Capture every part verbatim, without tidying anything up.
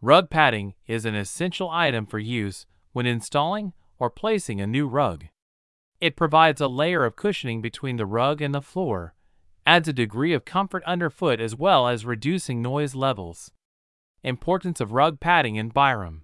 Rug padding is an essential item for use when installing or placing a new rug. It provides a layer of cushioning between the rug and the floor, adds a degree of comfort underfoot as well as reducing noise levels. Importance of rug padding in Byram.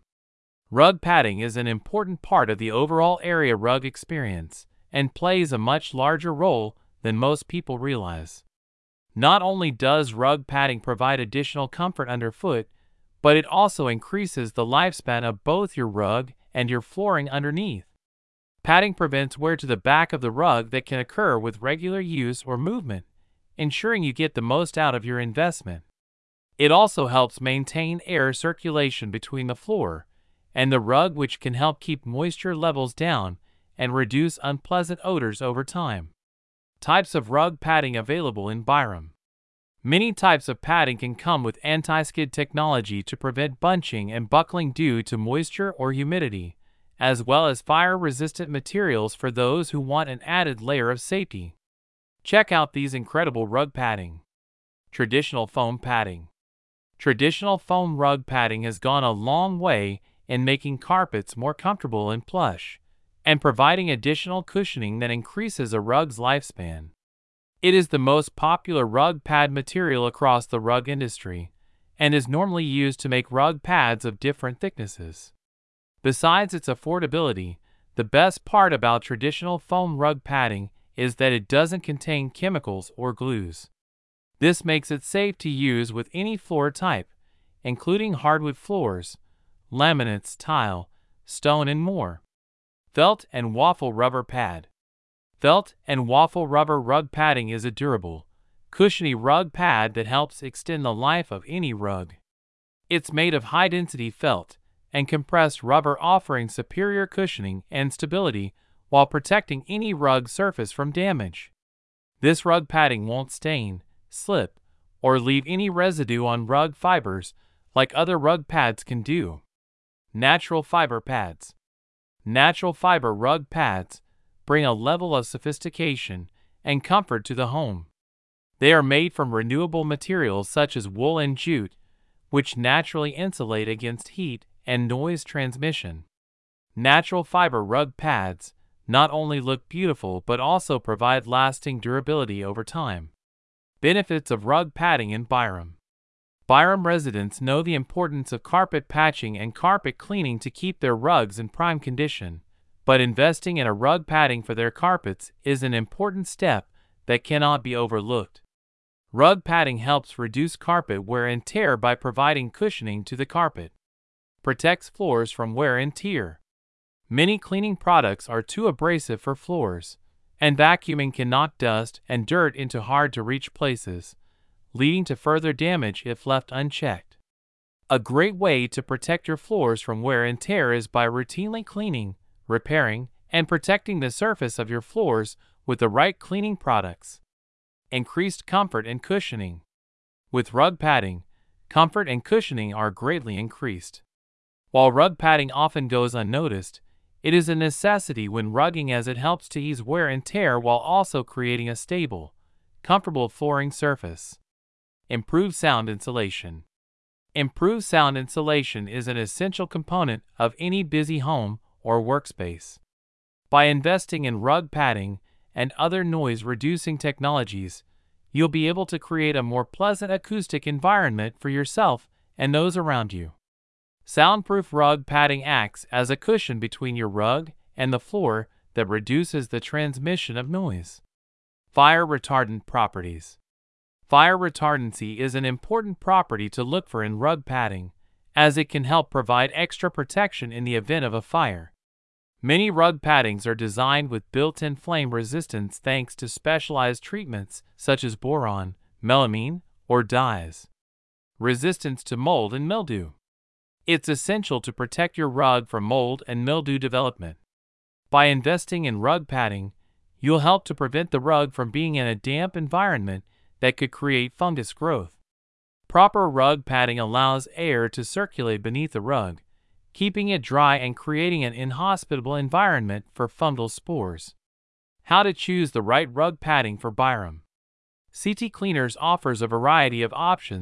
Rug padding is an important part of the overall area rug experience and plays a much larger role than most people realize. Not only does rug padding provide additional comfort underfoot, but it also increases the lifespan of both your rug and your flooring underneath. Padding prevents wear to the back of the rug that can occur with regular use or movement, ensuring you get the most out of your investment. It also helps maintain air circulation between the floor and the rug, which can help keep moisture levels down and reduce unpleasant odors over time. Types of rug padding available in Byram. Many types of padding can come with anti-skid technology to prevent bunching and buckling due to moisture or humidity, as well as fire-resistant materials for those who want an added layer of safety. Check out these incredible rug padding. Traditional foam padding. Traditional foam rug padding has gone a long way in making carpets more comfortable and plush, and providing additional cushioning that increases a rug's lifespan. It is the most popular rug pad material across the rug industry, and is normally used to make rug pads of different thicknesses. Besides its affordability, the best part about traditional foam rug padding is that it doesn't contain chemicals or glues. This makes it safe to use with any floor type, including hardwood floors, laminates, tile, stone, and more. Felt and waffle rubber pad. Felt and waffle rubber rug padding is a durable, cushiony rug pad that helps extend the life of any rug. It's made of high-density felt and compressed rubber, offering superior cushioning and stability while protecting any rug surface from damage. This rug padding won't stain, slip, or leave any residue on rug fibers like other rug pads can do. Natural fiber pads. Natural fiber rug pads bring a level of sophistication and comfort to the home. They are made from renewable materials such as wool and jute, which naturally insulate against heat and noise transmission. Natural fiber rug pads not only look beautiful but also provide lasting durability over time. Benefits of rug padding in Byram. Byram residents know the importance of carpet patching and carpet cleaning to keep their rugs in prime condition, but investing in a rug padding for their carpets is an important step that cannot be overlooked. Rug padding helps reduce carpet wear and tear by providing cushioning to the carpet. Protects floors from wear and tear. Many cleaning products are too abrasive for floors, and vacuuming can knock dust and dirt into hard-to-reach places, leading to further damage if left unchecked. A great way to protect your floors from wear and tear is by routinely cleaning, repairing, and protecting the surface of your floors with the right cleaning products. Increased comfort and cushioning. With rug padding, comfort and cushioning are greatly increased. While rug padding often goes unnoticed, it is a necessity when rugging as it helps to ease wear and tear while also creating a stable, comfortable flooring surface. Improved sound insulation. Improved sound insulation is an essential component of any busy home or workspace. By investing in rug padding and other noise-reducing technologies, you'll be able to create a more pleasant acoustic environment for yourself and those around you. Soundproof rug padding acts as a cushion between your rug and the floor that reduces the transmission of noise. Fire retardant properties. Fire retardancy is an important property to look for in rug padding, as it can help provide extra protection in the event of a fire. Many rug paddings are designed with built-in flame resistance thanks to specialized treatments such as boron, melamine, or dyes. Resistance to mold and mildew. It's essential to protect your rug from mold and mildew development. By investing in rug padding, you'll help to prevent the rug from being in a damp environment that could create fungus growth. Proper rug padding allows air to circulate beneath the rug, keeping it dry and creating an inhospitable environment for fungal spores. How to choose the right rug padding for Byram. C T Cleaners offers a variety of options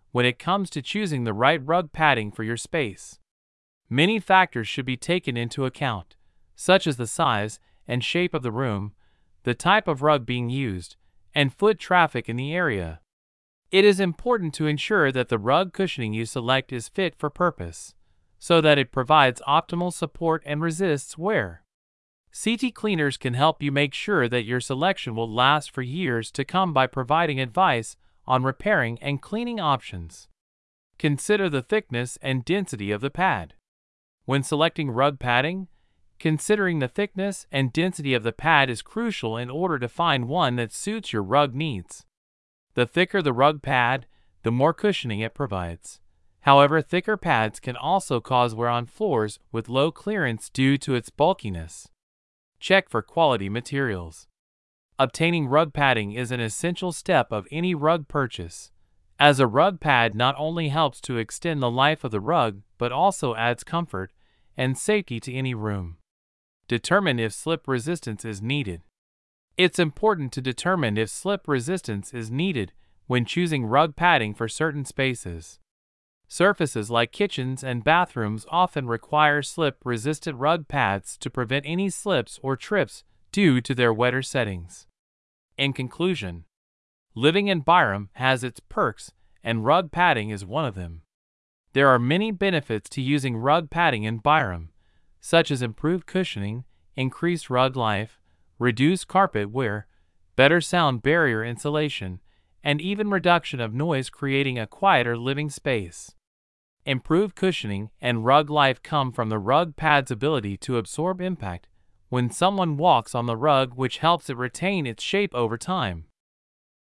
when it comes to choosing the right rug padding for your space. Many factors should be taken into account, such as the size and shape of the room, the type of rug being used, and foot traffic in the area. It is important to ensure that the rug cushioning you select is fit for purpose, so that it provides optimal support and resists wear. C T Cleaners can help you make sure that your selection will last for years to come by providing advice on repairing and cleaning options. Consider the thickness and density of the pad. When selecting rug padding, considering the thickness and density of the pad is crucial in order to find one that suits your rug needs. The thicker the rug pad, the more cushioning it provides. However, thicker pads can also cause wear on floors with low clearance due to its bulkiness. Check for quality materials. Obtaining rug padding is an essential step of any rug purchase, as a rug pad not only helps to extend the life of the rug but also adds comfort and safety to any room. Determine if slip resistance is needed. It's important to determine if slip resistance is needed when choosing rug padding for certain spaces. Surfaces like kitchens and bathrooms often require slip-resistant rug pads to prevent any slips or trips due to their wetter settings. In conclusion, living in Byram has its perks, and rug padding is one of them. There are many benefits to using rug padding in Byram, such as improved cushioning, increased rug life, reduced carpet wear, better sound barrier insulation, and even reduction of noise, creating a quieter living space. Improved cushioning and rug life come from the rug pad's ability to absorb impact when someone walks on the rug, which helps it retain its shape over time.